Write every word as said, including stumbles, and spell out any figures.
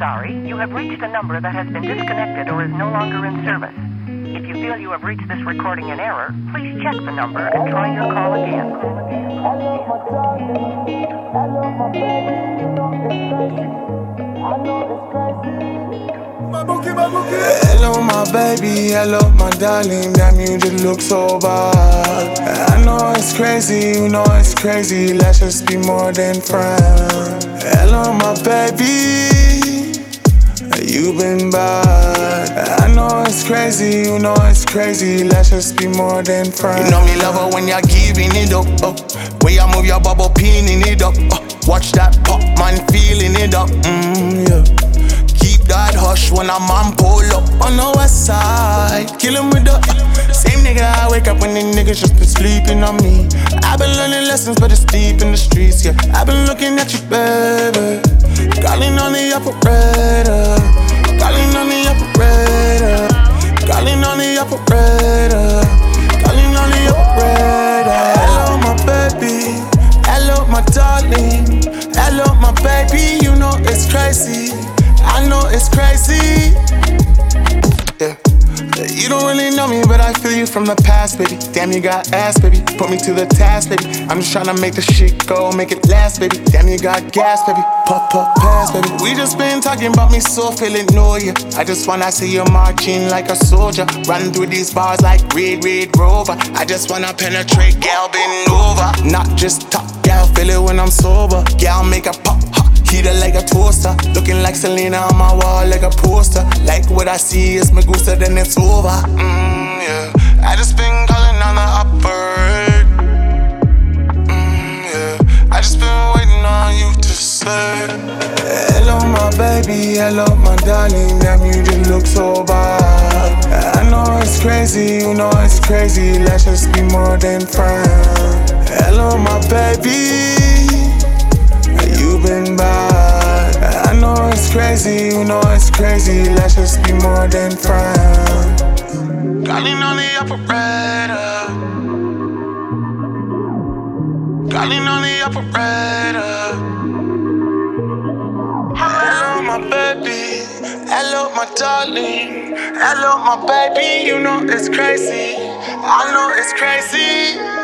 sorry, you have reached a number that has been disconnected or is no longer in service. If you feel you have reached this recording in error, please check the number and try your call again. Hello, my darling. Hello, my baby. You know it's crazy. I know it's crazy. Hello, my baby. Hello, my darling. Damn, you just look so bad. I know it's crazy. You know it's crazy. Let's just be more than friends. Hello, my baby. You've been bad. I know it's crazy, you know it's crazy. Let's just be more than friends. You know me love her when you're giving it up. Uh. When you move your bubble, pinning it up. Uh. Watch that pop, man, feeling it up. Mm, yeah. Keep that hush when I'm on pull up on the west side. Kill him with the uh. Same nigga I wake up when the niggas just been sleeping on me. I've been learning lessons, but it's deep in the streets, yeah. I've been looking at you, baby. Calling on the operator. Calling on the operator. Calling on the operator. Calling on the operator. Hello, my baby. Hello, my darling. Hello, my baby. You know it's crazy. I know it's crazy. Yeah. You don't really know me, but I feel you from the past, baby. Damn, you got ass, baby. Put me to the task, baby. I'm just tryna make the shit go, make it last, baby. Damn, you got gas, baby. Pop, pop, pass, baby. We just been talking about me, so feeling know you. I just wanna see you marching like a soldier. Run through these bars like Red, Red Rover. I just wanna penetrate, gal, bend over. Not just talk, gal, feel it when I'm sober. Gal, make a pop, hot. Heat her like a toaster. Looking like Selena on my wall like a poster. Like what I see is Megusta, then it's over. Mm, yeah. I just been calling on the upward. Mm, yeah. I just been waiting on you to say. Hello, my baby. Hello, my darling. Damn, you just look so bad. I know it's crazy. You know it's crazy. Let's just be more than friends. Hello, my baby. You've been bad. I know it's crazy, you know it's crazy. Let's just be more than friends. Calling on the operator. Calling on the operator. Hello, my baby. Hello, my darling. Hello, my baby. You know it's crazy. I know it's crazy.